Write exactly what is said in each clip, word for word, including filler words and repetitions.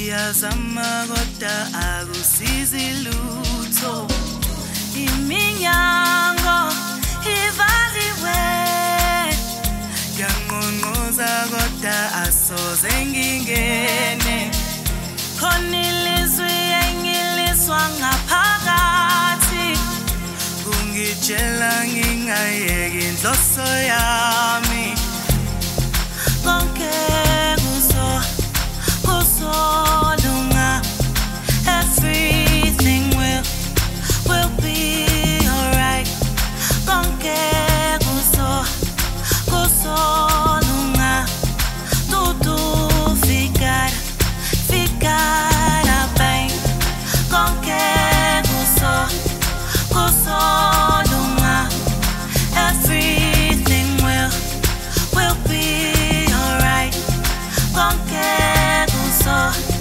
Ngiyazama kodwa akusizi lutho iminyango ivaliwe yanqonqoza kodwa asoze ngingene khona ilizwi engilizwa ngaphakathi kungitshela ngingayeki inhloso yami konke kuzo kuzolunga everything will will be alright konke kuzo kuzolunga tudo ficar ficar bem konke kuzo kuzolunga everything will will be alright konke kuzo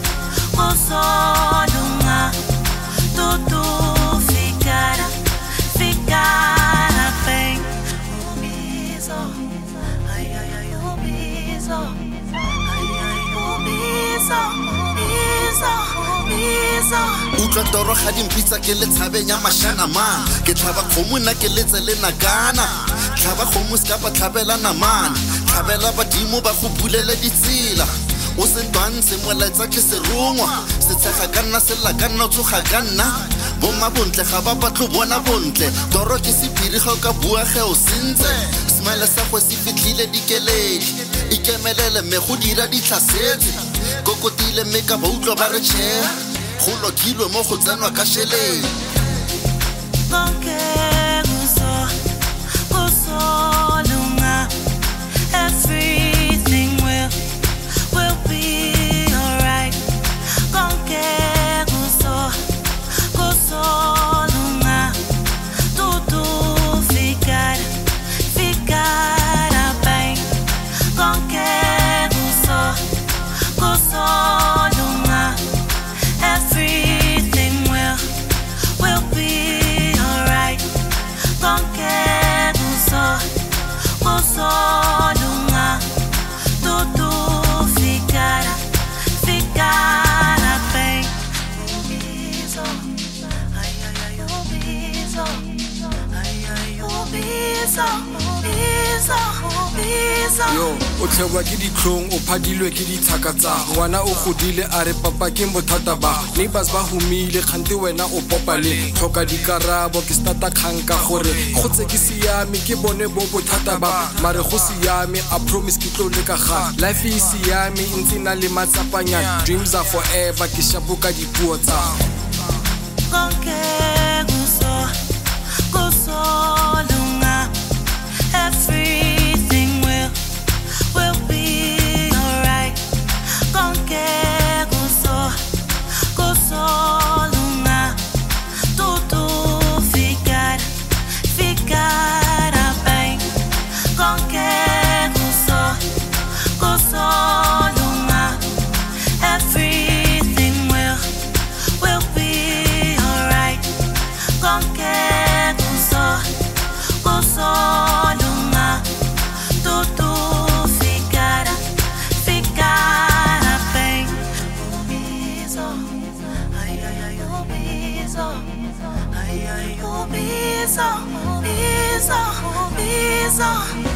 kuzolunga tudo ficar ficar bem ubizo ay ay ay ubizo ay ay ubizo ubizo ubizo Utlwa toro ga dimpitsa ke le tshabeng ya mashana man ke tlhaba khomo nna ke letse le nakana tlhaba khomo ska ba tlhabela namana tlhabela badimo ba go bulele ditsela o se ntwanse moletsa ke serungwa se tshega ka nna se la ka nna tsoga ka nna bo mabontle ga ba batlo bona bontle toro ke sephiri ga ka bua ge o sentse smile sa go se fitlhile dikeledi ikemelele me go dira ditlhasetse kokotile me ka ba utlwa ba re che go lokilwe mo go tsenwa ka sheleng konke kuzo kuzolunga everything will will be alright konke kuzo kuzolunga tudo ficar ficar bem konke kuzo kuzolunga everything will will be alright konke kuzo kuzolunga tudo ficar ficar bem ubizo ay ay ay ubizo ay ay ubizo ubizo ubizo yo o tlhwa ke ditlhong o phadilwe ke dithaka tsa ngwana o godile a re papa ke bothata ba neighbors ba humile khante wena o popa le tlhoka dikarabo ke stata khanka gore go tse ke siame ke bone bo bothata ba mare go siame I promise ke tlo le ka ga life is siame ntse na le matsapanya dreams are forever ke shabuka dipuo tsa konke kuzo kuzolunga everything will will be alright konke kuzo kuzolunga tudo ficar ficar bem konke kuzo kuzolunga everything will will be alright konke kuzo kuzolunga tudo ficar ficar bem ubizo ay ay ay ubizo ay ay ubizo ubizo ubizo